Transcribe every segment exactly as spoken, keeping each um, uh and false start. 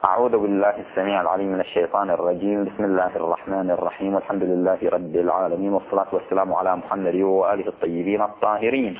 أعوذ بالله السميع العليم من الشيطان الرجيم. بسم الله الرحمن الرحيم، والحمد لله رب العالمين، والصلاة والسلام على محمد وآله الطيبين الطاهرين.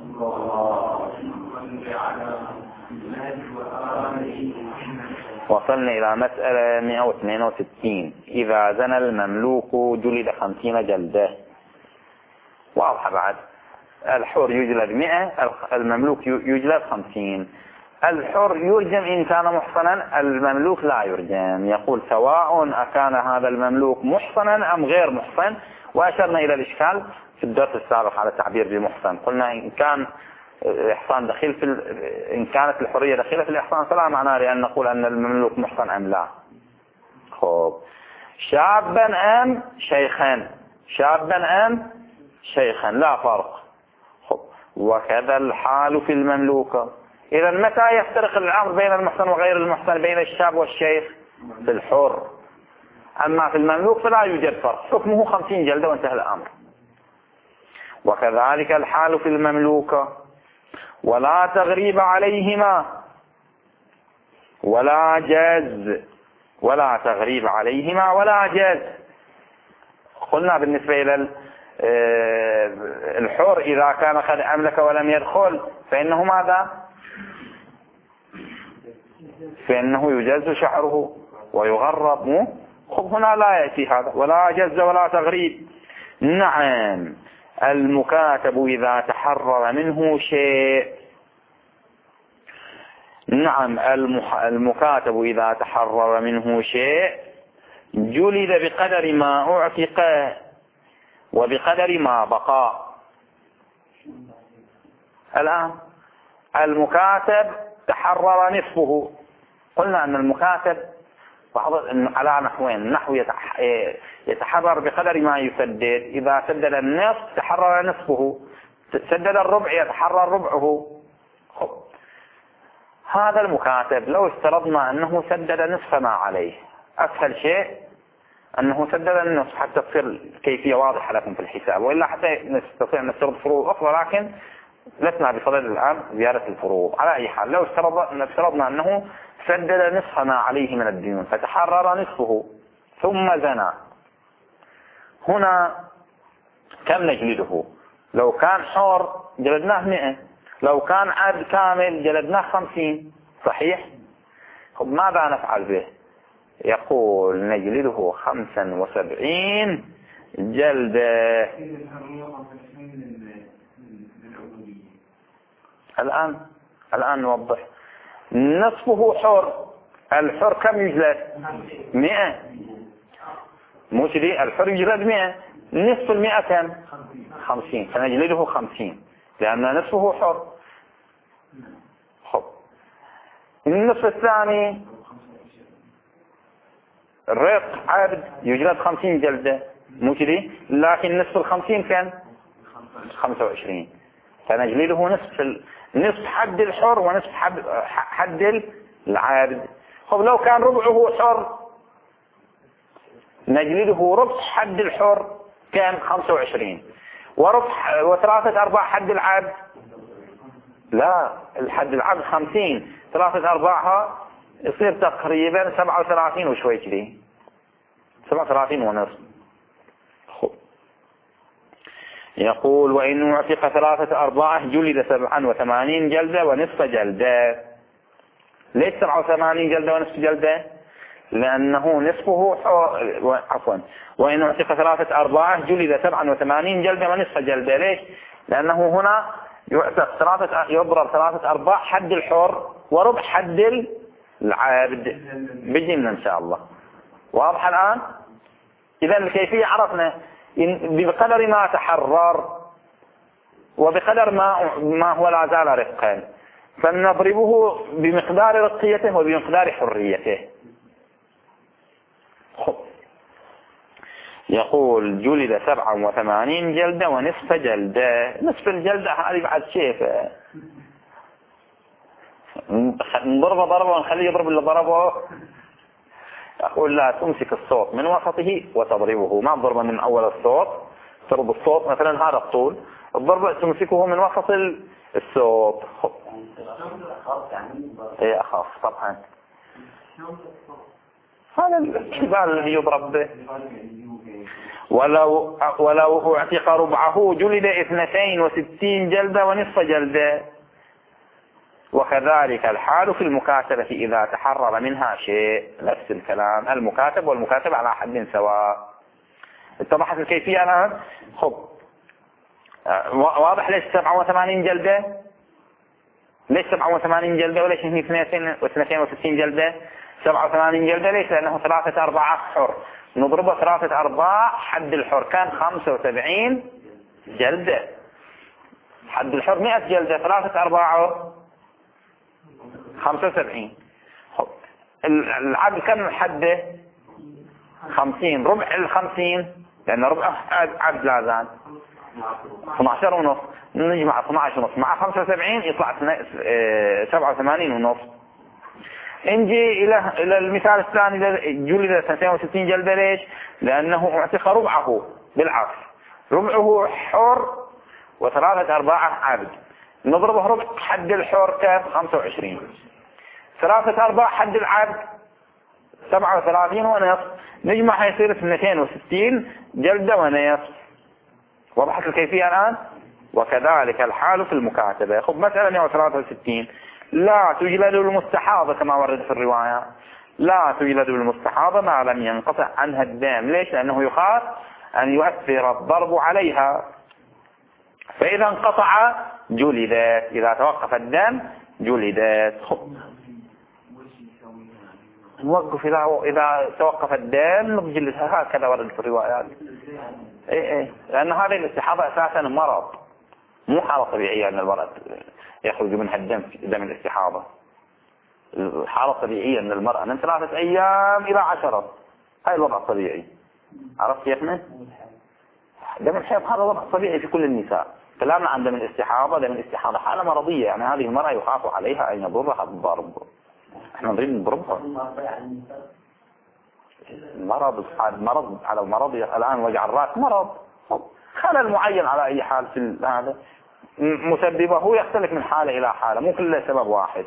وصلنا إلى مسألة مئة واثنين وستين. إذا زنى المملوك جلد خمسين جلدة. واضح بعد، الحر يجلد مئة، المملوك يجلد خمسين. الحر يرجم إن كان محصنا، المملوك لا يرجم. يقول سواء أكان هذا المملوك محصنا أم غير محصن. وأشرنا إلى الإشكال في الدرس السابق على التعبير بمحصن. قلنا إن كان إحصان دخيل في ال... إن كانت الحرية دخيلة في الإحصان فلا معنى لأن نقول أن المملوك محصن أم لا. خب، شابا أم شيخا، شابا أم شيخا لا فرق. خب، وكذا الحال في المملوكة. إذا متى يفترق الأمر بين المحصن وغير المحصن، بين الشاب والشيخ؟ في الحر. أما في المملوك فلا يوجد فرق، حكمه خمسين جلدة وانتهى الأمر. وكذلك الحال في المملوكة. ولا تغريب عليهما ولا جز، ولا تغريب عليهما ولا جز. قلنا بالنسبة إلى الحر إذا كان قد أملك ولم يدخل فإنه ماذا؟ فإنه يجز شعره ويغرب. مو خب، هنا لا يأتي هذا، ولا جز ولا تغريب. نعم، المكاتب إذا تحرر منه شيء. نعم، المكاتب إذا تحرر منه شيء جلد بقدر ما أعتق وبقدر ما بقى. الآن المكاتب تحرر نصفه. قلنا أن المكاتب على نحوين، النحو يتحرر بقدر ما يسدد. إذا سدد النصف تحرر نصفه، سدد الربع يتحرر ربعه. خب، هذا المكاتب لو افترضنا أنه سدد نصف ما عليه، أسهل شيء أنه سدد النصف حتى تصير الكيفية واضحة لكم في الحساب، وإلا حتى نستطيع نفترض فروض أخرى، لكن لسنا بصدد الآن زيارة الفروض. على أي حال، لو افترضنا أنه سدد نصف ما عليه من الديون فتحرر نصفه ثم زنى، هنا كم نجلده؟ لو كان حر جلدناه مئة، لو كان عبد كامل جلدناه خمسين. صحيح؟ طب ماذا نفعل به؟ يقول نجلده خمسا وسبعين جلدة. الآن الآن نوضح. نصفه حر، الحر كم يجلد؟ مئة. مو كذي، الحر يجلد مئة، نصف المئة كم؟ خمسين، فنجلده خمسين لأن نصفه حر. خب، النصف الثاني الرق عبد يجلد خمسين جلدة، مو كذي، لكن نصف الخمسين كم؟ خمسة وعشرين، فنجلده نصف ال... نصف حد الحر ونصف حد, حد العابد. خب، لو كان ربعه حر نجلده ربع حد الحر كان خمسة وعشرين، وربع وثلاثة أرباع حد العابد. لا، الحد العابد خمسين، ثلاثة أرباعها يصير تقريبا سبعة وثلاثين وشوي كذي، سبعة وثلاثين ونصف. يقول وإن اعتق ثلاثة أرباعه جلد سبعا وثمانين جلدة ونصف جلدة. ليش سبعة وثمانين جلدة ونصف جلدة؟ لأنه نصفه عفوا وإن اعتق ثلاثة أرباعه جلد سبعا وثمانين جلدة ونصف جلدة. ليش؟ لأنه هنا يعتق ثلاثة، يضرب ثلاثة أرباع حد الحر وربع حد العابد. بجينا إن شاء الله. واضح الآن؟ إذا الكيفية عرفنا، بقدر ما تحرر وبقدر ما ما هو لا زال رقا، فنضربه بمقدار رقيته وبمقدار حريته. خب، يقول جلد سبعة وثمانين جلدة ونصف جلدة. نصف الجلدة هذه بعد كيف نضربه ضربه ونخليه يضرب اللي ضربه؟ أقول لا، تمسك الصوت من وسطه وتضربه، ما تضربه من أول الصوت. تضرب الصوت مثلا هذا الطول، الضربة تمسكه من وسط الصوت. ايه أخاف طبعا. هذا الكبال الذي يضرب به. ولو ولو اعتق ربعه جلد اثنتين وستين جلدة ونصف جلدة. وكذلك الحال في المكاتبة إذا تحرر منها شيء. نفس الكلام، المكاتب والمكاتب على حد سواء. اتضحت الكيفية الآن؟ خب واضح ليش سبعة وثمانين جلدة؟ ليش سبعة وثمانين جلدة وليش هني اثنتين وستين جلدة؟ سبعة وثمانين جلدة ليش؟ لأنه ثلاثة أرباع حر، نضربه ثلاثة أرباع، حد الحر كان خمسة وسبعين جلدة، حد الحر مئة جلدة، ثلاثة أرباعه خمسة وسبعين. العدل كم حده؟ خمسين، ربع الخمسين، لأن ربع عدل لازان اثني عشر ونص، نجمع اثني عشر ونص مع خمسة وسبعين يطلع سبعة وثمانين ونص. نجي إلى إلى المثال الثاني، جلد اثنتين وستين جلدة. ليش؟ لأنه اعتق ربعه بالعكس، ربعه حر وثلاثة أرباعه عبد، نضربه ربع، حد الحر كان خمسة وعشرين، ثلاثة أرباع حد العبد سبعة وثلاثين ونصف، نجمع يصير اثنتين وستين جلدة ونصف. وضحت الكيفية الآن؟ وكذلك الحال في المكاتبة. خب مسألة مئة وثلاثة وستين، لا تجلد المستحاضة كما ورد في الرواية، لا تجلد المستحاضة ما لم ينقطع عنها الدم. ليش؟ لأنه يخاف أن يؤثر الضرب عليها، فإذا انقطع جلدت، إذا توقف الدم جلدت. نوقف إذا إذا توقف الدم نجلدها، هكذا ورد في الروايات. إيه إيه، لأن هذه الاستحاضة أساسا مرض، مو حالة طبيعية أن المرأة يخرج منها الدم، دم الاستحاضة. الحالة الطبيعية أن المرأة من ثلاثة أيام إلى عشرة، هاي الوضع الطبيعي. عرفت كيف؟ دم الحيض هذا وضع طبيعي في كل النساء. كلامنا عن دم الاستحاضة، دم الاستحاضة حالة مرضية، يعني هذه المرأة يخاف عليها أن يضرها بالضرب. احنا نريد نضربها. المرض مرض على المرض الآن، وجع الرأس مرض، خلل معين على أي حال في هذا، مسببه يختلف من حالة إلى حالة، مو كله سبب واحد.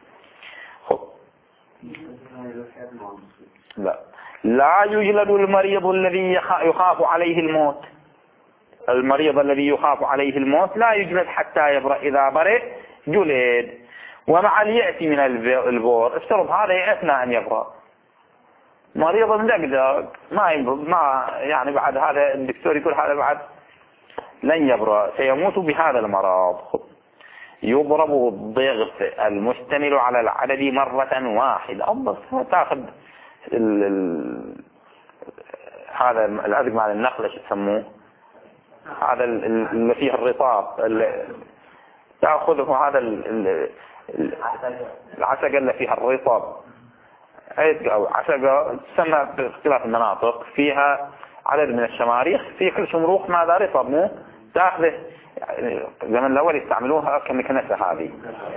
لا لا يجلد المريض الذي يخاف عليه الموت. المريض الذي يخاف عليه الموت لا يجلد حتى يبرأ، إذا برئ جلد. ومع اليأس من البور، افترض هذا يأسنا أن يبرأ، مريض مدقدق ما ما يعني بعد هذا الدكتور يقول هذا بعد لن يبرأ، سيموت بهذا المرض، يضرب الضغط المشتمل على العدد مرة واحدة. الضغط تاخذ ال... ال... هذا العدد مع النقل شو تسموه، هذا اللي فيه الرطاب، اللي تأخذه هذا ال... العسقة اللي فيها الرطاب، أو عسقة تسمى باختلاف المناطق، فيها عدد من الشماريخ، في كل شمروخ ماذا رطب، مو تأخذه يعني زمن الأول يستعملوها كمكنسة، هذه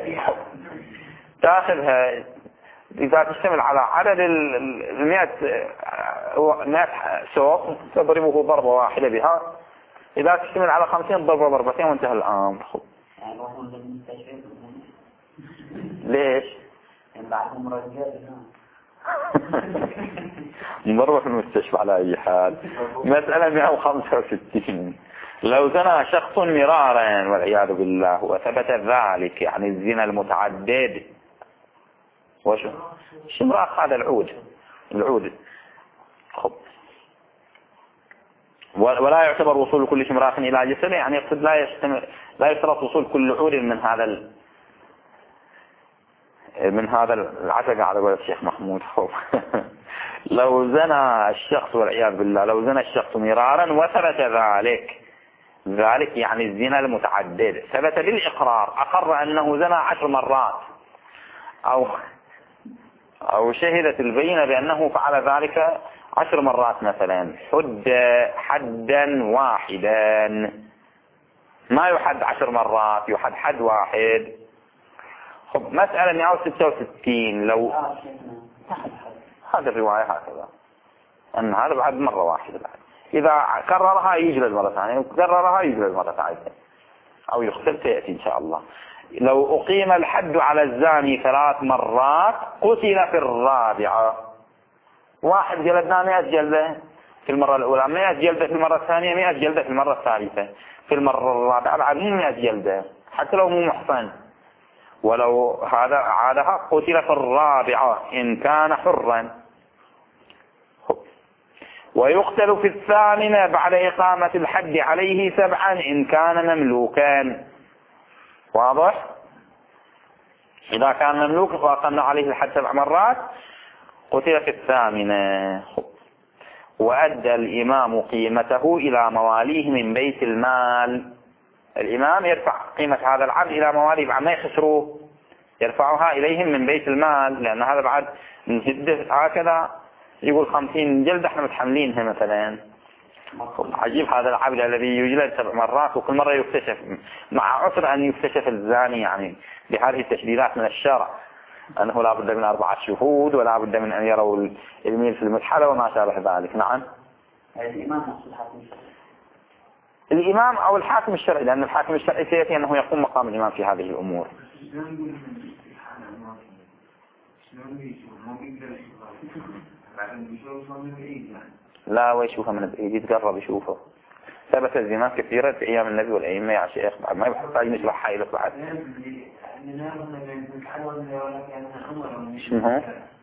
تأخذها إذا تشتمل على عدد المئة مئة سوق تضربه ضربة واحدة بها، إذا تشتمل على خمسين ضربة ضربتين وانتهى الأمر. ليش؟ بعدهم رجال نروح المستشفى على أي حال. مسألة مئة وخمسة وستين، لو زنى شخص مرارا والعياذ بالله وثبت ذلك، يعني الزنا المتعدد، وشو شمراخ هذا العود العود خب. ولا يعتبر وصول كل شمراخ إلى جسده، يعني يقصد لا يشتمل لا يشترط وصول كل عود من هذا ال... من هذا العتق على قول الشيخ محمود. لو زنى الشخص والعياذ بالله، لو زنى الشخص مرارا وثبت ذلك، ذلك يعني الزنا المتعدد، ثبت بالإقرار، أقر أنه زنى عشر مرات، أو أو شهدت البينة بأنه فعل ذلك عشر مرات مثلا، حد حدا واحدا، ما يحد عشر مرات، يحد حد واحد. خب مسألة مئة وستة وستين، لو هذا الرواية هكذا أن هذا بعد مرة واحدة، بعد إذا كررها يجلد مرة ثانية، كررها يجلد مرة ثالثة، أو يختل تأتي إن شاء الله. لو أقيم الحد على الزاني ثلاث مرات قتل في الرابعة. واحد جلدنا مئة جلدة في المرة الأولى، مئة جلدة في المرة الثانية، مئة جلدة في المرة الثالثة، في المرة الرابعة بعد مئة جلدة حتى لو مو محصن. ولو هذا عادها قتل في الرابعة إن كان حرا. ويقتل في الثامنة بعد إقامة الحد عليه سبعا إن كان مملوكا. واضح؟ إذا كان مملوك وأقمنا عليه الحد سبع مرات قتل في الثامنة. وأدى الإمام قيمته إلى مواليه من بيت المال. الإمام يرفع قيمة هذا العبد إلى مواليه بعد ما يخسروه، يرفعها إليهم من بيت المال، لأن هذا بعد من جدة هكذا يقول خمسين جلدة احنا متحملينها مثلا. عجيب هذا العبد الذي يجلد سبع مرات وكل مرة يكتشف، مع عسر أن يكتشف الزاني يعني بهذه التشديدات من الشرع، أنه لا بد من أربعة شهود ولا بد من أن يروا الميل في المدحلة وما شابه ذلك. نعم. الإمام الحاكم الإمام أو الحاكم الشرعي، لأن الحاكم الشرعي سيأتي أنه يقوم مقام الإمام في هذه الأمور. لا ويشوفه من بعيد، يتقرب يشوفه. ثبت الزنا كثيرة في أيام النبي والأئمة يا شيخ، بعد ما يحتاج نشرح حائلك بعد. شنو؟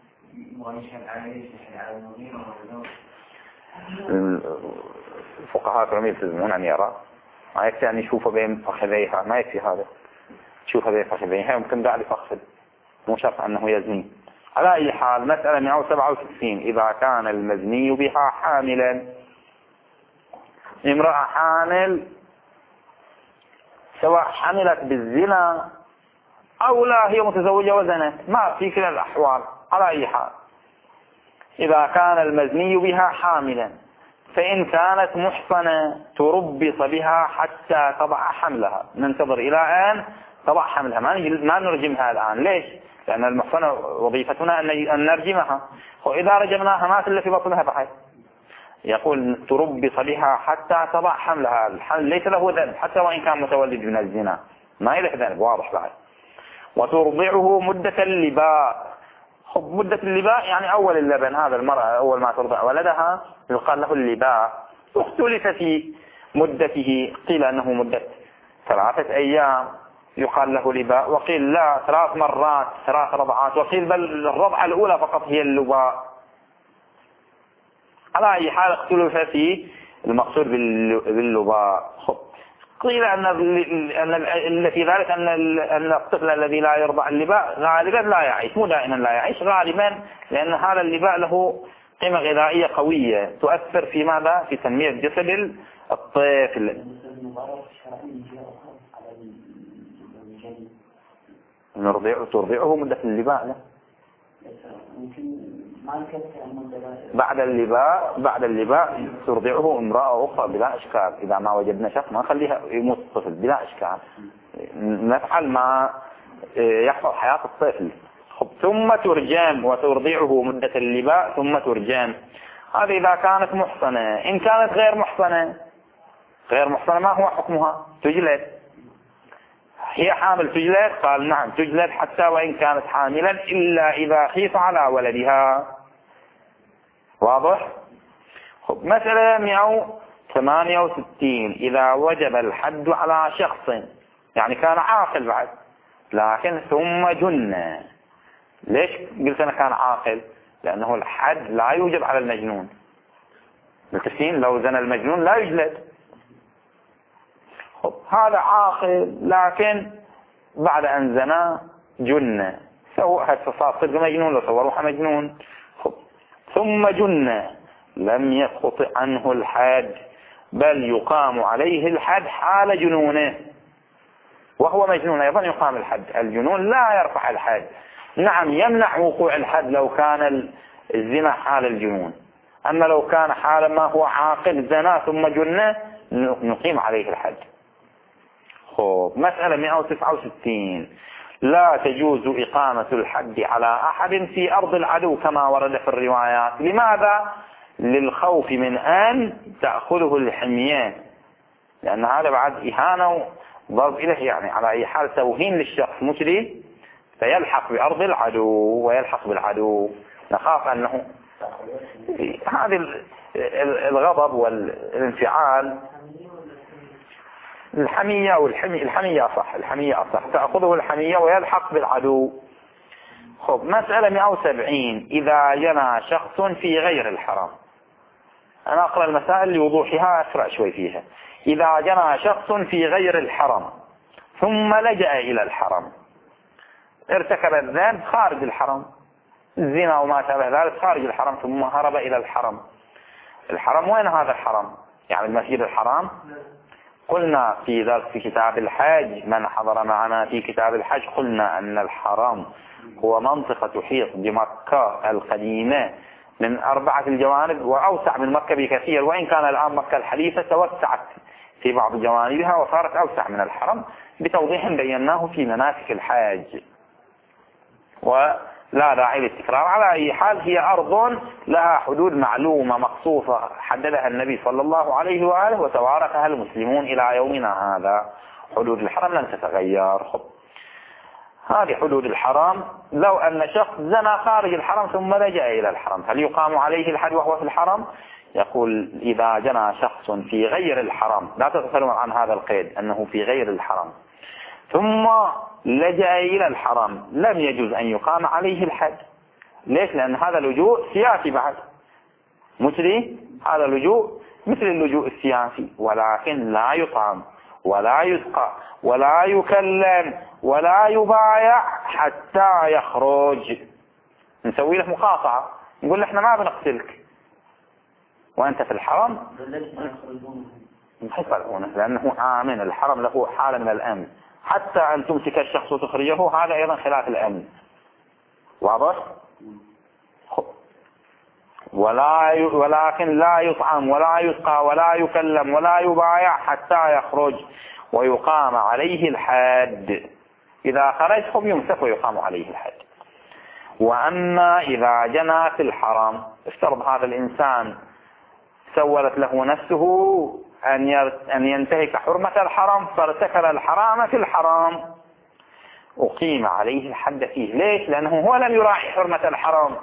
الفقهاء كانوا يلتزمون أن يرى، ما يكفي أن يشوفه بين فخذيها، ما يكفي هذا، تشوفه بين فخذيها يمكن بعد فخذ، مو شرط أنه يزني. على أي حال مسألة مئة وسبعة وستين. إذا كان المزني بها حاملا، امرأة حامل سواء حملت بالزنا أو لا هي متزوجة وزنت، ما في كلا الأحوال. على أي حال إذا كان المزني بها حاملا، فإن كانت محصنة تربص بها حتى تضع حملها، ننتظر إلى أن تضع حملها، ما نرجمها الآن. ليش؟ لأن المحصنة وظيفتنا أن نرجمها، وإذا رجمناها ما تلف بطنها بحي. يقول تربص بها حتى تضع حملها، الحمل ليس له ذنب حتى وإن كان متولد من الزنا، ما له ذنب، واضح بعد. وترضعه مدة اللباء. مدة اللباء يعني أول اللبن، هذا المرأة أول ما ترضع ولدها يقال له اللباء. واختلف في مدته، قيل أنه مدة ثلاثة أيام يقال له لباء، وقيل لا ثلاث مرات ثلاث رضعات، وقيل بل الرضعة الأولى فقط هي اللباء. على أي حال اختلف في المقصود باللباء. قيل أن أن في ذلك أن أن الطفل الذي لا يرضع اللباء غالبا لا يعيش، مو دائما لا يعيش، غالبا لأن هذا اللباء له قيمة غذائية قوية تؤثر في ماذا؟ في تنمية جسد الطفل. نرضعه ترضعه مدة اللباء لا؟ بعد اللباء بعد اللباء ترضعه امرأة أخرى بلا إشكال. إذا ما وجدنا شخص ما نخليها يموت الطفل بلا إشكال، نفعل ما يحفظ حياة الطفل. ثم ترجم وترضعه مدة اللباء ثم ترجم. هذه إذا كانت محصنة. إن كانت غير محصنة غير محصنة ما هو حكمها؟ تجلد. هي حامل تجلد؟ قال نعم تجلد حتى وإن كانت حاملا إلا إذا خيف على ولدها. واضح؟ مسألة مئة وثمانية وستين. إذا وجب الحد على شخص، يعني كان عاقل بعد لكن ثم جن. ليش قلت أنا كان عاقل؟ لأنه الحد لا يوجب على المجنون. بالتسين لو زنى المجنون لا يجلد. هذا عاقل لكن بعد أن زنى جن، سواء صار صدق مجنون لو صوروها مجنون. ثم جن لم يسقط عنه الحد، بل يقام عليه الحد حال جنونه، وهو مجنون أيضا يقام الحد. الجنون لا يرفع الحد. نعم يمنع وقوع الحد لو كان الزنا حال الجنون، أما لو كان حال ما هو عاقل زنا ثم جن نقيم عليه الحد. خب مسألة مئة وتسعة وستين. لا تجوز إقامة الحد على أحد في أرض العدو كما ورد في الروايات. لماذا؟ للخوف من أن تأخذه الحميان، لأن هذا بعد إهانة ضرب إله يعني على أي حال توهين للشخص مو كذي، فيلحق بأرض العدو ويلحق بالعدو. نخاف أنه هذه الغضب والانفعال، الحمية والحمية، الحمية أصح، الحمية أصح، تأخذه الحمية ويلحق بالعدو. خب مسألة مئة وسبعين، إذا جنى شخص في غير الحرم. أنا أقرأ المسائل لوضوحها أسرع شوي فيها. إذا جنى شخص في غير الحرم ثم لجأ إلى الحرم، ارتكب الذنب خارج الحرم، الزنا وما شابه ذلك خارج الحرم، ثم هرب إلى الحرم. الحرم وين هذا الحرم؟ يعني المسجد الحرام. قلنا في ذلك في كتاب الحج، من حضر معنا في كتاب الحج قلنا أن الحرم هو منطقة تحيط بمكة القديمة من أربعة الجوانب، وأوسع من مكة بكثير، وإن كان الآن مكة الحديثة توسعت في بعض جوانبها وصارت أوسع من الحرم، بتوضيح بيناه في مناسك الحاج ولا داعي للتكرار. على أي حال هي أرض لها حدود معلومة مقصوصة حددها النبي صلى الله عليه وآله وتوارثها المسلمون إلى يومنا هذا. حدود الحرم لن تتغير. خب هذه حدود الحرم. لو أن شخص زنى خارج الحرم ثم لجأ إلى الحرم، هل يقام عليه الحد وهو في الحرم؟ يقول إذا جنى شخص في غير الحرم، لا تتكلم عن هذا القيد أنه في غير الحرم، ثم لجأ إلى الحرم، لم يجوز أن يقام عليه الحد. ليش؟ لأن هذا اللجوء سياسي بعد، مثل هذا اللجوء مثل اللجوء السياسي، ولكن لا يطعم ولا يسقى ولا يكلم ولا يبايع حتى يخرج. نسوي له مقاطعة، نقول له احنا ما بنقتلك وأنت في الحرم، يخرجونه لأنه آمن. الحرم له حالة من الأمن، حتى أن تمسك الشخص وتخرجه هذا أيضا خلاف الأمن. واضح؟ ولا ي... ولكن لا يطعم ولا يسقى ولا يكلم ولا يبايع حتى يخرج ويقام عليه الحد. إذا خرج هم يمسك ويقام عليه الحد. وأما إذا جنى في الحرم، افترض هذا الإنسان سولت له نفسه أن أن ينتهك حرمة الحرم فارتكب الحرام في الحرام، أقيم عليه الحد فيه. ليش؟ لأنه هو لم يراعي حرمة الحرام.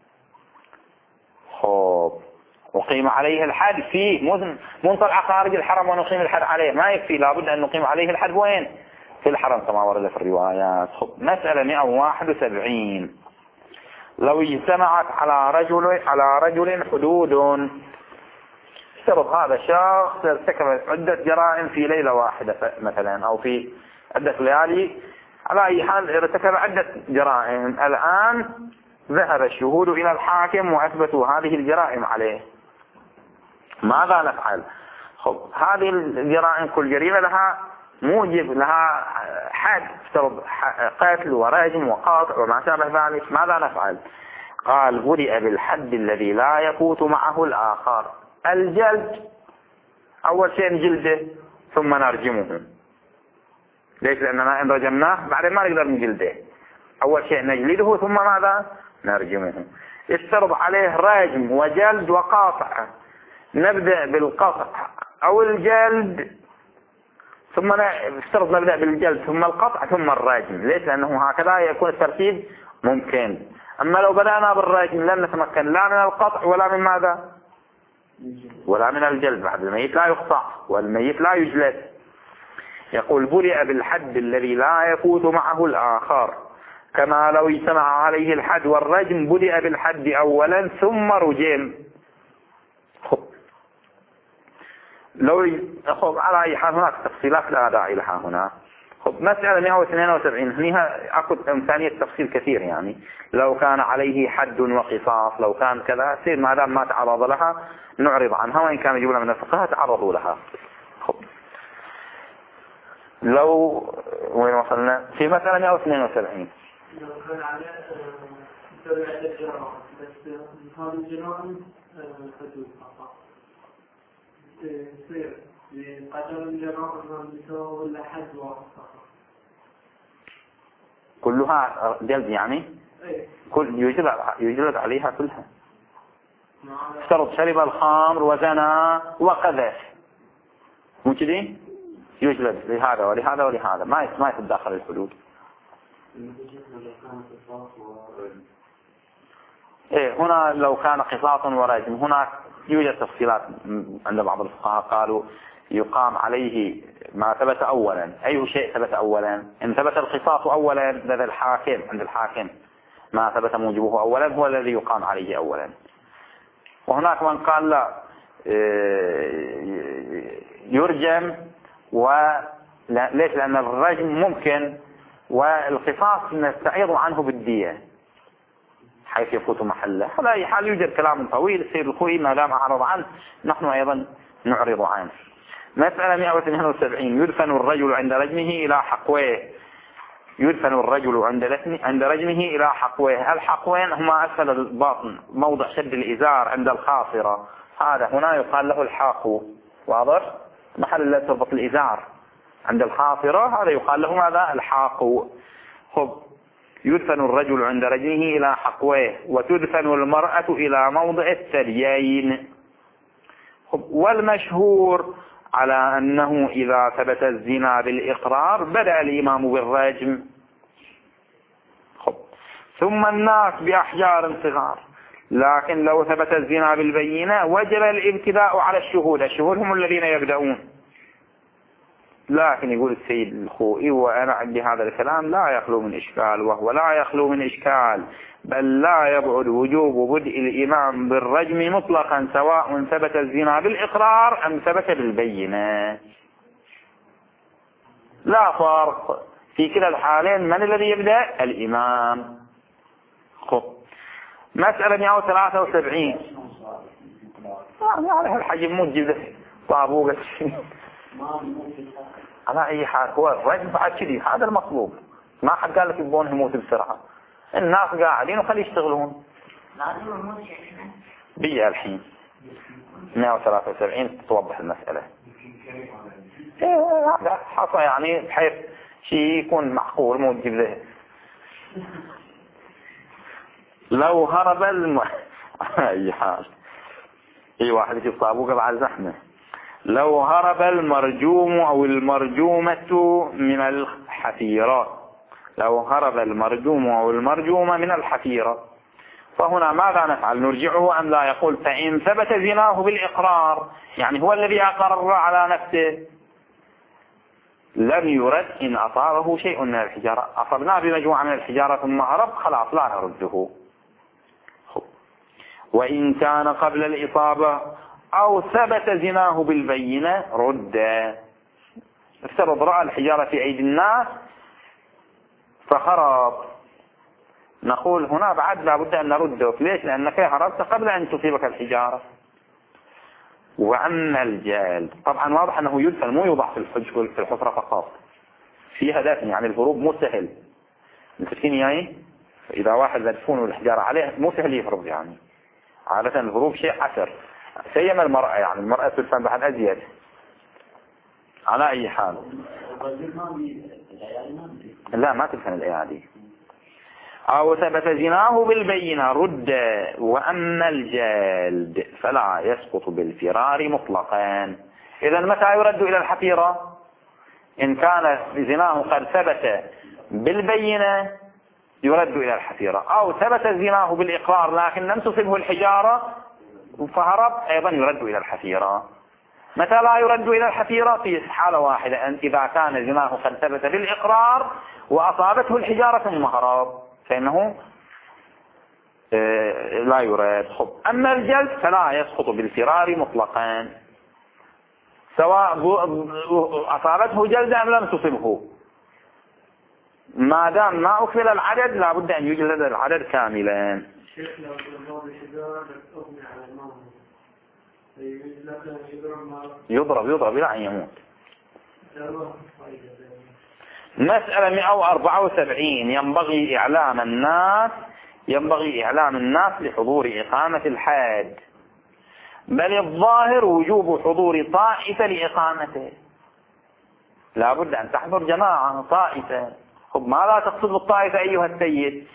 خب أقيم عليه الحد فيه، مو طلع خارج الحرم ونقيم الحد عليه، ما يكفي، لابد أن نقيم عليه الحد وين؟ في الحرم كما ورد في الروايات. خب مسألة مئة وواحد وسبعين، لو اجتمعت على رجل على رجل حدود، افترض هذا الشخص ارتكب عدة جرائم في ليلة واحدة مثلا، أو في عدة ليالي، على أي حال ارتكب عدة جرائم. الآن ذهب الشهود إلى الحاكم وأثبتوا هذه الجرائم عليه، ماذا نفعل؟ خب هذه الجرائم كل جريمة لها موجب، لها حد، افترض قتل ورجم وقاطع وما شابه ذلك، ماذا نفعل؟ قال بدأ بالحد الذي لا يفوت معه الآخر. الجلد، أول شيء نجلده ثم نرجمه. ليش؟ لأننا إن رجمناه بعدين ما نقدر نجلده، أول شيء نجلده ثم ماذا؟ نرجمه. يفترض عليه رجم وجلد وقاطع، نبدأ بالقطع أو الجلد، ثم نفترض نبدأ بالجلد ثم القطع ثم الرجم. ليش؟ لأنه هكذا يكون الترتيب ممكن. أما لو بدأنا بالرجم لن نتمكن لا من القطع ولا من ماذا؟ ولا من الجلد. بعد الميت لا يقطع والميت لا يجلد. يقول بدأ بالحد الذي لا يفوت معه الآخر، كما لو اجتمع عليه الحد والرجم بدأ بالحد أولا ثم رجم. خب لو خب على أي حال هناك تفصيلات لا داعي لها هنا. خب مسألة مئة واثنين وسبعين، هنا أكو إمكانية تفصيل كثير، يعني لو كان عليه حد وقصاص، لو كان كذا، سير ما دام ما تعرض لها نعرض عنها، وإن كان يجب من الفقهاء تعرضوا لها. خب لو وين وصلنا؟ في مسألة مئة واثنين وسبعين، لو كان على سبع الجرائم بس هذه الجرائم حدود فقط تصير قدر الجرائم ولا حد واحد فقط؟ كلها جلد يعني؟ ايه كل يجلد يجلد عليها كلها. افترض شرب الخمر وزنى وقذف، مو كذي؟ يجلد لهذا ولهذا ولهذا، ما ما يتداخل الحدود. إيه هنا لو كان قصاص ورجم، هناك يوجد تفصيلات عند بعض الفقهاء، قالوا يقام عليه ما ثبت أولا. أي شيء ثبت أولا؟ إن ثبت القصاص أولا لدى الحاكم، عند الحاكم ما ثبت موجبه أولا هو الذي يقام عليه أولا. وهناك من قال لا، يرجم، وليش؟ لأن الرجم ممكن، والقصاص نستعيض عنه بالدية حيث يفوت محله. على أي حال يوجد كلام طويل، السيد الخوئي ما دام أعرض عنه نحن أيضا نعرض عنه. مسألة مئة واثنين وسبعين، يدفن الرجل عند رجمه إلى حقويه. يدفن الرجل عند رجمه إلى حقويه. الحقوين هما أسفل الباطن، موضع شد الإزار عند الخاصرة، هذا هنا يقال له الحاقو، واضح؟ محل الذي تربط الإزار عند الخاصرة هذا يقال له ماذا؟ الحاقو. خب، يدفن الرجل عند رجمه إلى حقويه، وتدفن المرأة إلى موضع الثديين. والمشهور على أنه إذا ثبت الزنا بالإقرار بدأ الإمام بالرجم، ثم الناس بأحجار صغار. لكن لو ثبت الزنا بالبينة وجب الابتداء على الشهود، الشهود هم الذين يبدأون. لكن يقول السيد الخوئي وأنا عندي هذا الكلام لا يخلو من إشكال، وهو لا يخلو من إشكال، بل لا يبعد وجوب بدء الإمام بالرجم مطلقا سواء ثبت الزنا بالإقرار أم ثبت بالبينة، لا فرق في كلا الحالين. من الذي يبدأ؟ الإمام. خب، مسألة مئة وثلاثة وسبعين، يعني على الحجم موجب طابوقة على أي حال هو الرجم بعد كذي، هذا المطلوب. ما حد قال لك يبغون يموت بسرعة، الناس قاعدين وخلي يشتغلون. بيا الحين مئة وثلاثة وسبعين توضح المسألة. إيه هذا حصل يعني بحيث شيء يكون معقول موجب له. لو هرب الم أي حال أي واحد يجيب طابوقة بعد زحمة. لو هرب المرجوم أو المرجومة من الحفيرة، لو هرب المرجوم أو المرجومة من الحفيرة، فهنا ماذا نفعل؟ نرجعه أم لا؟ يقول فإن ثبت زناه بالإقرار، يعني هو الذي أقر على نفسه، لم يرد إن أصابه شيء من الحجارة. أصبناه بمجموعة من الحجارة ثم هرب، خلاص لا نرده. وإن كان قبل الإصابة أو ثبت زناه بالبينة رد. افترض رأى الحجارة في أيدي الناس فخرب، نقول هنا بعد لا بد أن نرده. ليش؟ لأنك هربت قبل أن تصيبك الحجارة. وأما الجلد طبعا واضح أنه يدفن، مو يوضع في الحجر في الحفرة فقط، فيها دفن، يعني الهروب مو سهل. متفقين يعني؟ إذا واحد مدفون والحجارة عليه مو سهل يهرب، يعني عادة الهروب شيء عسر، سيما المرأة، يعني المرأة تدفن بعد أزيد. على أي حال لا ما تدفن الأيادي. أو ثبت زناه بالبينة رد. وأما الجلد فلا يسقط بالفرار مطلقا. إذا متى يرد إلى الحفيرة؟ إن كان زناه قد ثبت بالبينة يرد إلى الحفيرة، أو ثبت زناه بالإقرار لكن لم تصبه الحجارة فهرب، أيضا يرد إلى الحفيرة. متى لا يرد إلى الحفيرة؟ في حالة واحدة، أن إذا كان زناه قد ثبت بالإقرار وأصابته الحجارة ثم هرب فإنه لا يرد. خب، أما الجلد فلا يسقط بالفرار مطلقا سواء أصابته جلدة أم لم تصبه، ما دام ما أكمل العدد لا بد أن يجلد العدد كاملا. يضرب يضرب إلى أن يموت. مسألة مئة وأربعة وسبعين، ينبغي إعلام الناس ينبغي إعلام الناس لحضور إقامة الحاد، بل الظاهر وجوب حضور طائفة لإقامته. لا بد أن تحضر جماعة طائفة. خب، ماذا تقصد بالطائفة أيها السيد؟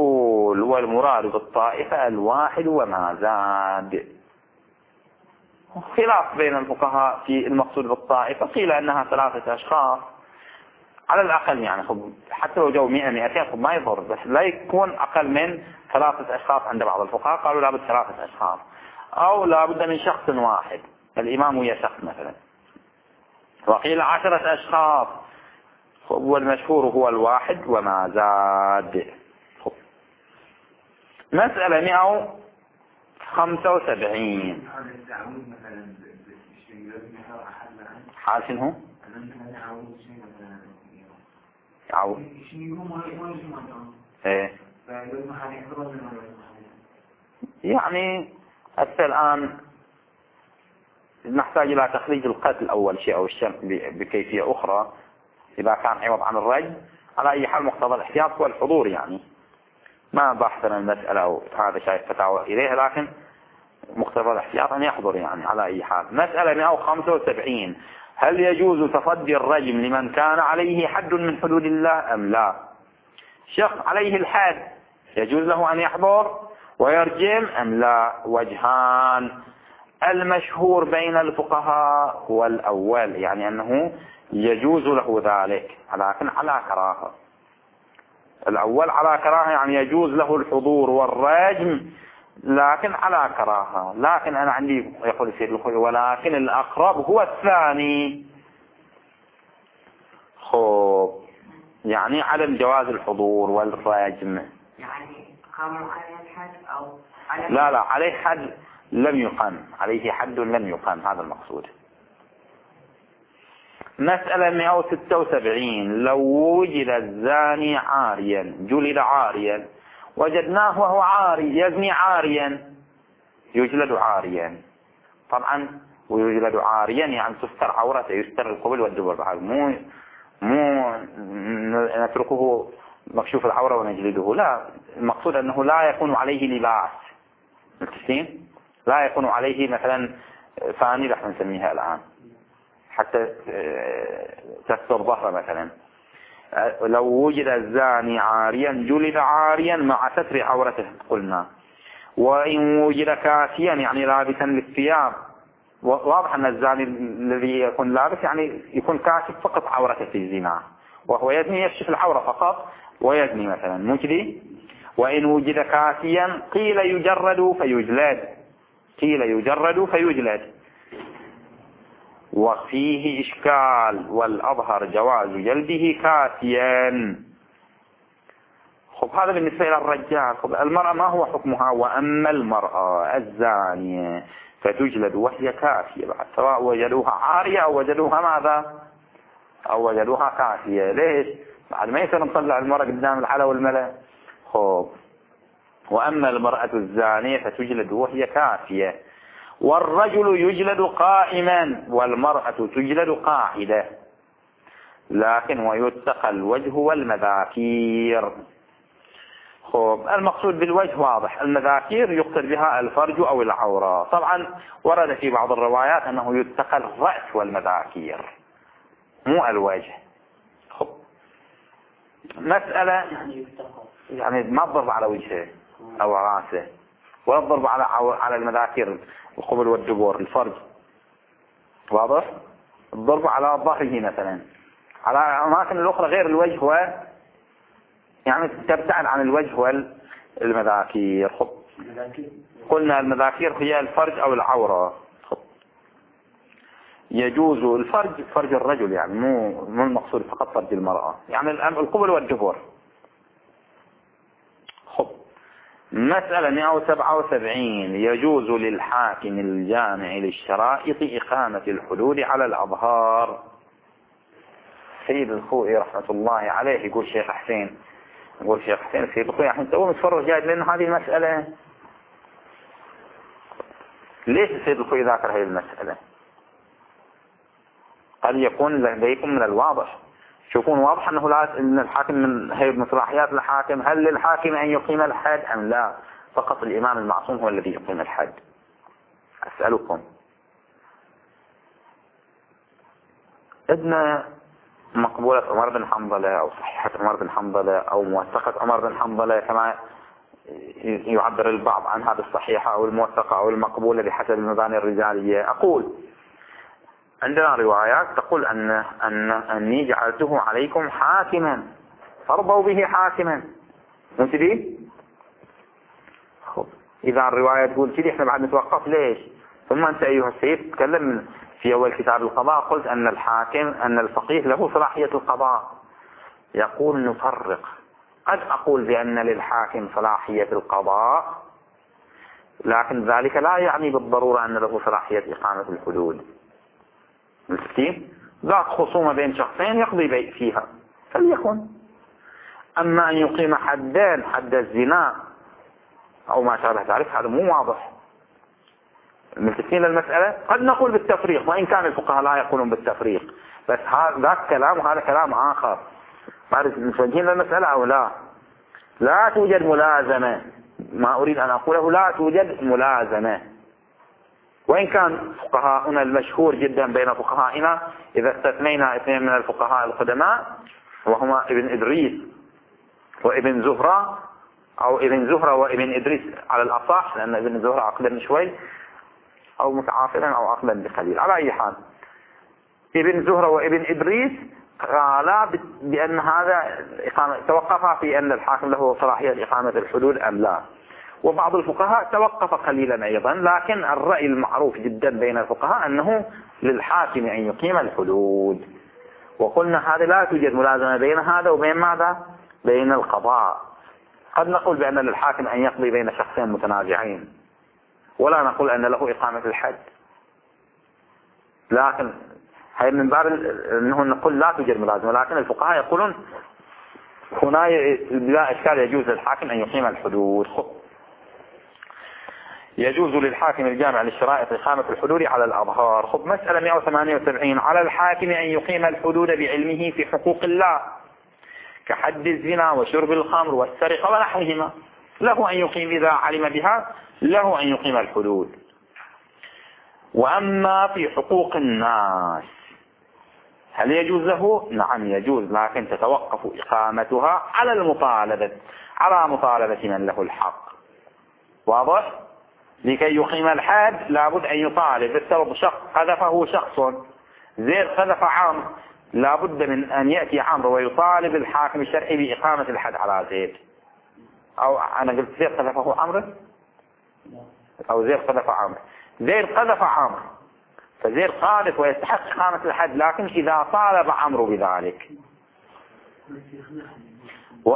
يقول والمراد بالطائفة الواحد وما زاد. خلاف بين الفقهاء في المقصود بالطائفة. قيل أنها ثلاثة أشخاص على الأقل، يعني خب حتى لو جو مئة مئتين خب ما يضر، بس لا يكون أقل من ثلاثة أشخاص. عند بعض الفقهاء قالوا لابد ثلاثة أشخاص، أو لابد من شخص واحد، الإمام ويا شخص مثلا. وقيل عشرة أشخاص، والمشهور هو الواحد وما زاد. مسألة مئة وخمسة وسبعين. حال شنو؟ يعود. ايه يعني حتى الآن نحتاج إلى تخريج القتل أول شيء أو الشرط بكيفية أخرى إذا كان عوض عن الرجل. على أي حال مقتضى الاحتياط هو الحضور، يعني ما بحثنا المسألة أو هذا شايف فتاوى إليه، لكن مقتضى الاحتياط أن يحضر يعني على أي حال. مسألة مئة وخمسة وسبعين: هل يجوز تصدي الرجم لمن كان عليه حد من حدود الله أم لا؟ شخص عليه الحد يجوز له أن يحضر ويرجم أم لا؟ وجهان. المشهور بين الفقهاء هو الأول، يعني أنه يجوز له ذلك لكن على كراهة. الأول على كراهة، يعني يجوز له الحضور والرجم لكن على كراهة. لكن أنا عندي يقول السيد الخوي ولكن الأقرب هو الثاني. خب يعني عدم جواز الحضور والرجم. يعني قاموا عليه الحد أو على لا لا عليه حد لم يقام، عليه حد لم يقام، هذا المقصود. مسألة مئة وستة وسبعين: لو وجد الزاني عاريا جلد عاريا، وجدناه وهو عاري يزني عاريا يجلد عاريا. طبعا ويجلد عاريا يعني تستر عورته، يستر القبل والدبر، مو مو نتركه مكشوف العورة ونجلده، لا. المقصود أنه لا يكون عليه لباس، متفقين؟ لا يكون عليه مثلا فاني رح نسميها الآن حتى تستر ظهره مثلا. لو وجد الزاني عاريا جلد عاريا مع ستر عورته قلنا. وإن وجد كاسيا يعني لابسا للثياب، واضح أن الزاني الذي يكون لابس يعني يكون كاشف فقط عورته في الزنا، وهو يزني يكشف العورة فقط ويزني مثلا، مو كذي؟ وإن وجد كاسيا قيل يجرد فيجلد، قيل يجرد فيجلد. وفيه إشكال، والأظهر جواز جلده كاسيا. خب هذا بالنسبة إلى الرجال. خب المرأة ما هو حكمها؟ وأما المرأة الزانية فتجلد وهي كاسية بعد، سواء وجدوها عارية أو وجدوها ماذا؟ أو وجدوها كاسية. ليش؟ بعد ما يصير نطلع المرأة قدام الحلا والملا. خب وأما المرأة الزانية فتجلد وهي كاسية. والرجل يجلد قائما والمرأة تجلد قاعدة، لكن ويتقى الوجه والمذاكير. خب المقصود بالوجه واضح، المذاكير يقصد بها الفرج أو العورة. طبعا ورد في بعض الروايات أنه يتقى الرأس والمذاكير مو الوجه. خب مسألة يعني ما الضرب على وجهه أو رأسه، ولا الضرب على على المذاكير القبل والدبور الفرج، واضح؟ الضرب على ظهره مثلا، على أماكن الأخرى غير الوجه و يعني تبتعد عن الوجه والمذاكير. خب قلنا المذاكير هي الفرج أو العورة. خب يجوز الفرج فرج الرجل، يعني مو مو المقصود فقط فرج المرأة، يعني القبل والدبور. خب مسألة مئة وسبعة وسبعين: يجوز للحاكم الجامع للشرائط إقامة الحدود على الأظهار. سيد الخوئي رحمة الله عليه يقول شيخ حسين يقول شيخ حسين سيد الخوئي احنا تو متفرج جاهد لأنه هذه المسألة. ليش سيد الخوئي ذاكر هذه المسألة؟ قد يكون لديكم من الواضح، شوفون واضح أنه لا إن الحاكم من هي من صلاحيات الحاكم. هل للحاكم أن يقيم الحد أم لا؟ فقط الإمام المعصوم هو الذي يقيم الحد. أسألكم، إذن مقبولة عمر بن حنظلة أو صحيحة عمر بن حنظلة أو موثقة عمر بن حنظلة كما يعبر البعض عن هذا الصحيحة أو الموثقة أو المقبولة بحسب المباني الرجالية. أقول عندنا روايات تقول أن أن أني جعلته عليكم حاكما فارضوا به حاكما. منتبه؟ إذا الرواية تقول كذي إحنا بعد نتوقف ليش؟ ثم أنت أيها السيد تكلم في أول كتاب القضاء قلت أن الحاكم أن الفقيه له صلاحية القضاء. يقول نفرق، قد أقول بأن للحاكم صلاحية القضاء لكن ذلك لا يعني بالضرورة أن له صلاحية إقامة الحدود. مسكين ذات خصومة بين شخصين يقضي فيها فليكن. أما أن يقيم حدين، حد الزنا أو ما شابه ذلك، هذا مو واضح. ملتفين للمسألة قد نقول بالتفريق وإن كان الفقهاء لا يقولون بالتفريق، بس هذا ذاك كلام وهذا كلام آخر. متوجهين للمسألة أو لا؟ لا توجد ملازمة، ما أريد أن أقوله لا توجد ملازمة. وإن كان فقهاؤنا المشهور جدا بين فقهائنا إذا استثنينا اثنين من الفقهاء القدماء وهما ابن إدريس وابن زهرة، أو ابن زهرة وابن إدريس على الأصح لأن ابن زهرة أقدم شوي أو متعاصرا أو أقدم بقليل. على أي حال ابن زهرة وابن إدريس قالا بأن هذا إقامة توقف في أن الحاكم له صلاحية إقامة الحدود أم لا. وبعض الفقهاء توقف قليلا أيضا، لكن الرأي المعروف جدا بين الفقهاء أنه للحاكم أن يقيم الحدود. وقلنا هذا لا توجد ملازمة بين هذا وبين ماذا؟ بين القضاء. قد نقول بأن للحاكم أن يقضي بين شخصين متنازعين ولا نقول أن له إقامة الحد، لكن هي من باب أنه نقول لا توجد ملازمة، لكن الفقهاء يقولون هنا بلا إشكال يجوز للحاكم أن يقيم الحدود. يجوز للحاكم الجامع للشرائط إقامة الحدود على الأظهار. خب مسألة مئة وثمانية وسبعين. على الحاكم أن يقيم الحدود بعلمه في حقوق الله كحد الزنا وشرب الخمر والسرقة ونحوهما، له أن يقيم إذا علم بها، له أن يقيم الحدود. وأما في حقوق الناس هل يجوز له؟ نعم يجوز، لكن تتوقف إقامتها على المطالبة على مطالبة من له الحق. واضح؟ لكي يقيم الحد لابد أن يطالب بالسبب. شخص قذفه شخص، زيد قذف عمرو، لابد من أن يأتي عمرو ويطالب الحاكم الشرعي بإقامة الحد على زيد. أو أنا قلت زيد قذفه عمرو أو زيد قذف عمرو، زيد قذف عمرو فزيد قاذف ويستحق إقامة الحد، لكن إذا طالب عمرو بذلك و...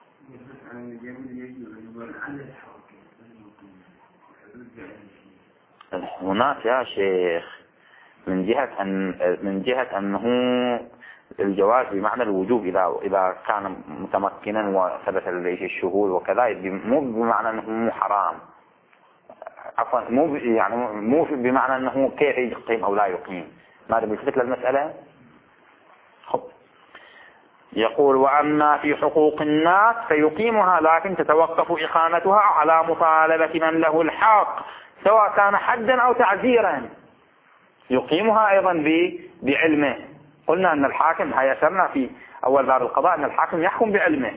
هناك يا شيخ من جهة أن من جهة أنه الجواز بمعنى الوجوب إذا إذا كان متمكنا وثبت لديه الشهود وكذا، مو بمعنى أنه مو حرام، عفوا مو يعني مو بمعنى أنه كيف يقيم أو لا يقيم. ماذا بيثبت للمسألة؟ خب يقول وأما في حقوق الناس فيقيمها، لكن تتوقف إقامتها على مطالبة من له الحق سواء كان حدا أو تعزيرا. يقيمها أيضا بعلمه. قلنا أن الحاكم هيسرنا في أول باب القضاء أن الحاكم يحكم بعلمه.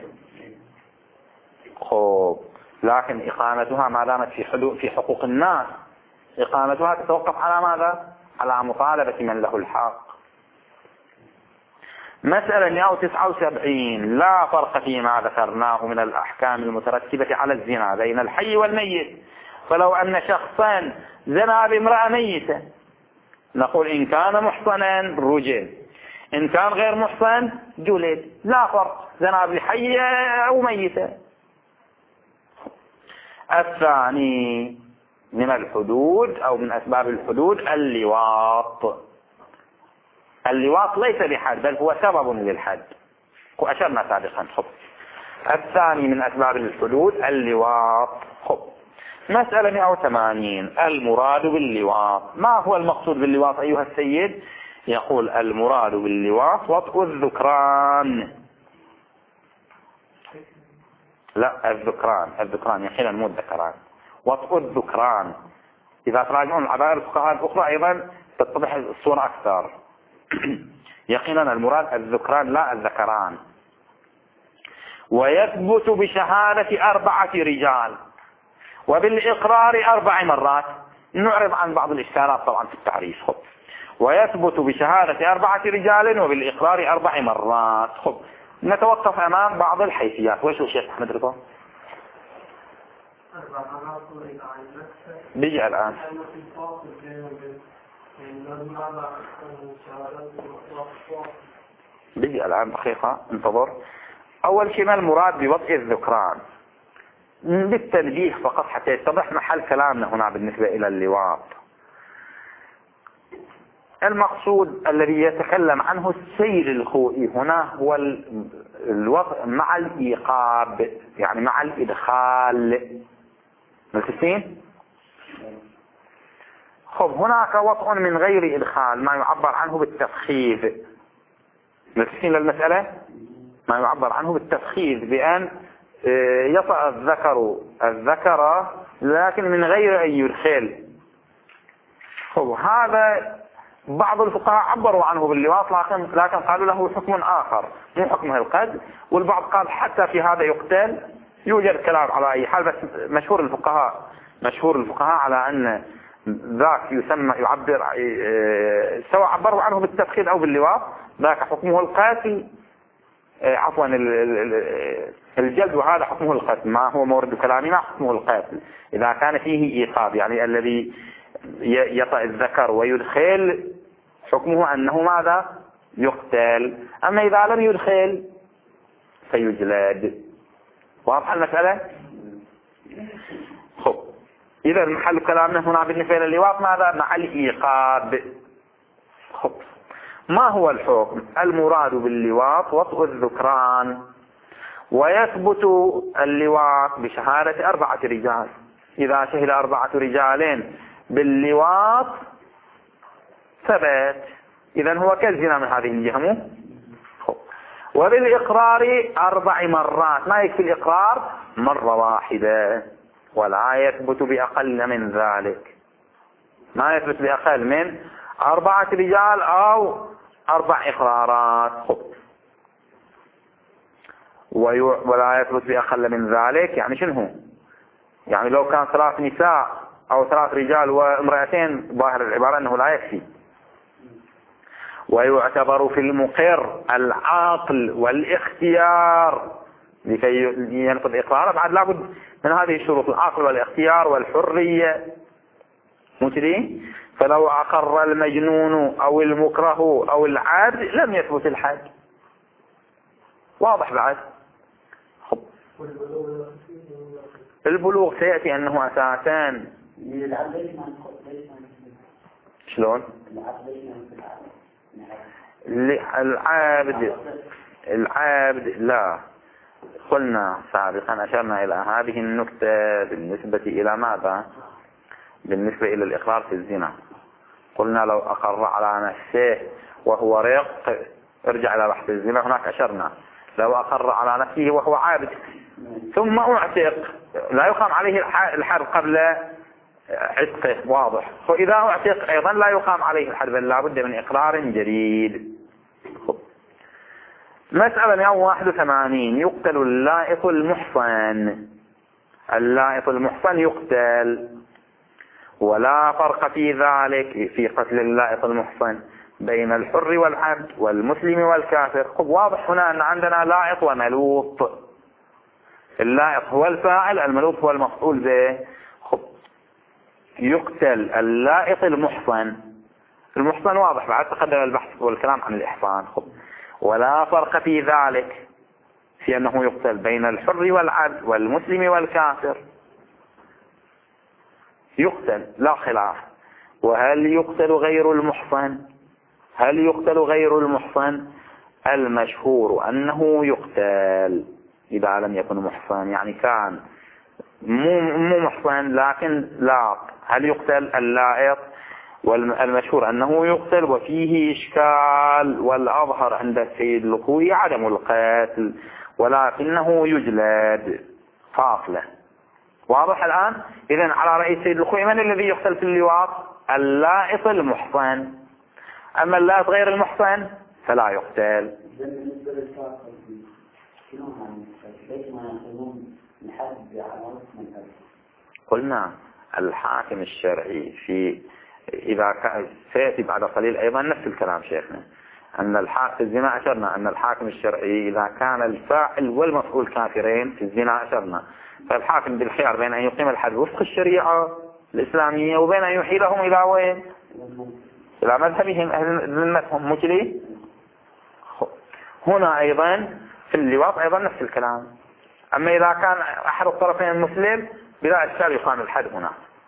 خب لكن إقامتها ما دامت في حدود في حقوق الناس إقامتها تتوقف على ماذا؟ على مطالبة من له الحق. مسألة مئة وتسعة وسبعين. لا فرق فيما ذكرناه من الأحكام المترتبة على الزنا بين الحي والميت. فلو أن شخصا زنا بامرأة ميتة نقول إن كان محصنا رجل، إن كان غير محصن جلد، لا فرق، زنا بحية أو ميتة. الثاني من الحدود أو من أسباب الحدود اللواط. اللواط ليس بحد بل هو سبب للحد وأشرنا سابقا. خب الثاني من أسباب الحدود اللواط. خب مسألة مئة وثمانين. المراد باللواط. ما هو المقصود باللواط أيها السيد؟ يقول المراد باللواط وطء الذكران. لا الذكران الذكران يقينا مو الذكران. وطء الذكران. إذا تراجعون العبارة الفقهاء الأخرى أيضا تتضح الصورة أكثر. يقينا المراد الذكران لا الذكران. ويثبت بشهادة أربعة رجال وبالإقرار أربع مرات. نعرض عن بعض الإشكالات طبعا في التعريف. خب ويثبت بشهادة أربعة رجال وبالإقرار أربع مرات. خب نتوقف أمام بعض الحيثيات. وشو شيخ أحمد رضا؟ بيجي الآن بيجي الآن دقيقة انتظر. أول شيء ما المراد بوضع الذكران بالتنبيه فقط حتى يتضح محل كلامنا هنا بالنسبة إلى اللواط. المقصود الذي يتكلم عنه السير الخوئي هنا هو الوضع مع الإيقاب، يعني مع الإدخال. ملتفين؟ خب هناك وضع من غير إدخال ما يعبر عنه بالتفخيذ. ملتفين للمسألة؟ ما يعبر عنه بالتفخيذ بأن يطأ الذكر الذكر لكن من غير أن يدخل. خب هذا بعض الفقهاء عبروا عنه باللواط لكن لكن قالوا له حكم آخر مو حكمه القد، والبعض قال حتى في هذا يقتل. يوجد كلام على أي حال، بس مشهور الفقهاء مشهور الفقهاء على أن ذاك يسمى يعبر سواء عبروا عنه بالتفخيذ أو باللواط ذاك حكمه القاتل، عفوا الجلد، وهذا حكمه القتل. ما هو مورد كلامنا حكمه القاتل إذا كان فيه إيقاظ، يعني الذي يطأ الذكر ويدخل حكمه أنه ماذا؟ يقتل. أما إذا لم يدخل فيجلد. واضح المسألة؟ خب إذا محل كلامنا هنا بالنسبة لللواط ماذا؟ مع الإيقاب. خب ما هو الحكم؟ المراد باللواط وطء الذكران، ويثبت اللواط بشهادة أربعة رجال. إذا شهد أربعة رجالين باللواط ثبت، إذن هو كالزنا من هذه الجهة. وبالإقرار أربع مرات، ما يكفي الإقرار مرة واحدة، ولا يثبت بأقل من ذلك، ما يثبت بأقل من أربعة رجال أو أربع إقرارات. ولا يثبت بأقل من ذلك يعني شنو؟ يعني لو كان ثلاث نساء أو ثلاث رجال وامرأتين ظاهر العبارة أنه لا يكفي. ويعتبر في المقر العقل والاختيار لكي ينقض إقراره. بعد لابد من هذه الشروط: العقل والاختيار والحرية. متدين؟ فلو أقر المجنون أو المكره أو العبد لم يثبت الحد. واضح بعد؟ خب. البلوغ سيأتي أنه أساسان. شلون؟ العابد العابد لا، قلنا سابقا أشرنا إلى هذه النكتة بالنسبة إلى ماذا؟ بالنسبة إلى الإقرار في الزنا. قلنا لو أقر على نفسه وهو رق، ارجع إلى بحث الزنا هناك أشرنا، لو أقر على نفسه وهو عابد ثم أعتق لا يقام عليه الحد قبل عتقه. واضح؟ فإذا أعتق أيضا لا يقام عليه الحد، بل لابد من إقرار جديد. مسألة مئة وواحد وثمانين: يقتل اللائط المحصن. اللائط المحصن يقتل، ولا فرق في ذلك في قتل اللائط المحصن بين الحر والعبد والمسلم والكافر. خب واضح هنا أن عندنا لائط وملوط. اللائط هو الفاعل، الملوط هو المفعول به. خب يقتل اللائط المحصن. المحصن واضح بعد تقدم البحث والكلام عن الإحصان. خب ولا فرق في ذلك في أنه يقتل بين الحر والعبد والمسلم والكافر. يقتل لا خلاف. وهل يقتل غير المحصن؟ هل يقتل غير المحصن؟ المشهور أنه يقتل إذا لم يكن محصن، يعني كان مو مو محصن لكن لاط. هل يقتل اللائط؟ والمشهور أنه يقتل، وفيه إشكال، والأظهر عند السيد الخوئي عدم القتل ولكنه يجلد فاصلة. واضح الآن؟ إذن على رأي السيد الخوئي من الذي يقتل في اللواط؟ اللائط المحصن. أما اللائط غير المحصن فلا يقتل. ليش ما يأخذون الحد على نص من هذا؟ قلنا الحاكم الشرعي في إذا كان سيأتي بعد قليل أيضا نفس الكلام شيخنا، أن الحاكم في الزنا أشرنا أن الحاكم الشرعي إذا كان الفاعل والمفعول كافرين في الزنا أشرنا، فالحاكم بالخيار بين أن يقيم الحد وفق الشريعة الإسلامية وبين أن يحيلهم إلى وين؟ إلى مذهبهم أهل ذمتهم مجري. هنا أيضا في اللواط أيضا نفس الكلام، أما إذا كان أحد الطرفين المسلم بلا إشكال يقام الحد هنا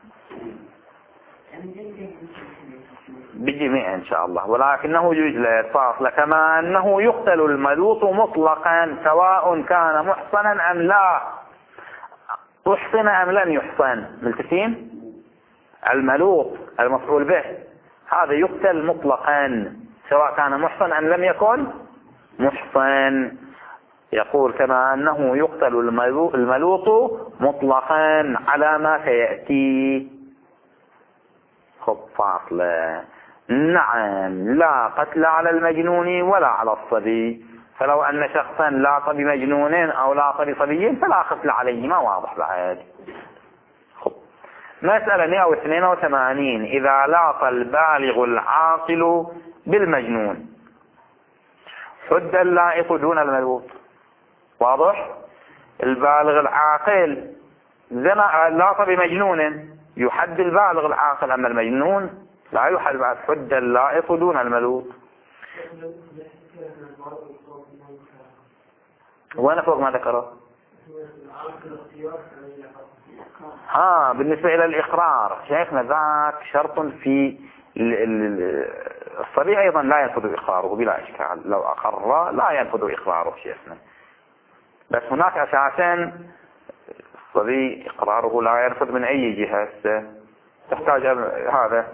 بجميع إن شاء الله، ولكنه يجلد فاصلة كما أنه يقتل الملوط مطلقا سواء كان محصنا أم لا، أحصن أم لم يحصن. ملتفين؟ الملوط المفعول به هذا يقتل مطلقا سواء كان محصن أم لم يكن محصن. يقول كما أنه يقتل الملوط مطلقا على ما سيأتي. خب فاصلة. نعم لا قتل على المجنون ولا على الصبي، فلو أن شخصا لاط بمجنون أو لاط بصبي فلا قتل عليه، ما واضح بعد. خب مسألة مئة واثنين وثمانين إذا لاط البالغ العاقل بالمجنون حد اللائط دون الملوط. واضح؟ البالغ العاقل زنا لاط بمجنون يحد البالغ العاقل، أما المجنون لا يحد بعد، حد اللائط دون الملوط. وانا فوق ما ذكره ها بالنسبة إلى الإقرار شيخنا ذاك شرط في الصبي أيضا لا ينفذ إقراره بلا إشكال، لو أقر لا ينفذ إقراره شيخنا، بس هناك أساسا الصبي إقراره لا ينفذ من أي جهة تحتاج هذا.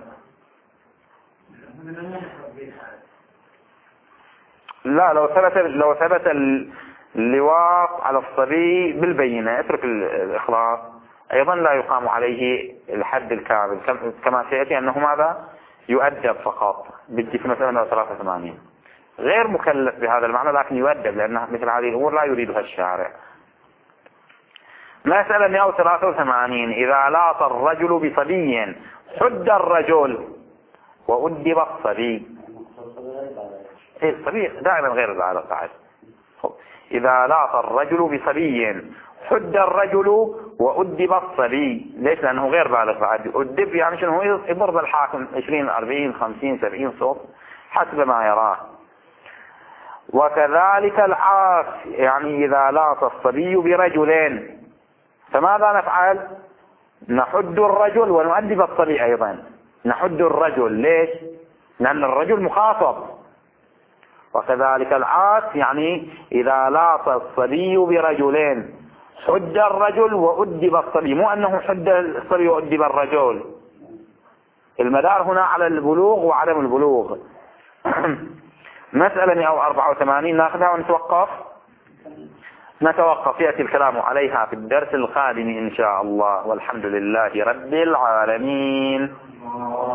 لا لو ثبت لو ثبت اللواط على الصبي بالبينة اترك الإخلاص أيضا لا يقام عليه الحد الكامل كما سيأتي أنه ماذا يؤدب فقط. بدي في مثلا ثلاثة وثمانين غير مكلف بهذا المعنى لكن يؤدب، لأن مثل هذه الأمور لا يريدها الشارع. مسألة مئة وثلاثة وثمانين إذا لاط الرجل بصبي حد الرجل وأدب الصبي. إيه الصبي دائما غير البالغ بعد. إذا لاط الرجل بصبي حد الرجل وأدب الصبي. ليش؟ لأنه غير بالغ بعد. أدب يعني شنو؟ يضرب الحاكم عشرين أربعين خمسين سبعين صوت حسب ما يراه. وكذلك العاص يعني إذا لاط الصبي برجلين فماذا نفعل؟ نحد الرجل ونؤدب الصبي أيضا. نحد الرجل ليش؟ لأن الرجل مخاطب. وكذلك العاص يعني إذا لاط الصبي برجلين حد الرجل وأدب الصبي، مو أنه حد الصبي وأدب الرجل. المدار هنا على البلوغ وعدم البلوغ. مسألة مئة وأربعة وثمانين ناخذها ونتوقف نتوقف يأتي الكلام عليها في الدرس القادم إن شاء الله، والحمد لله رب العالمين.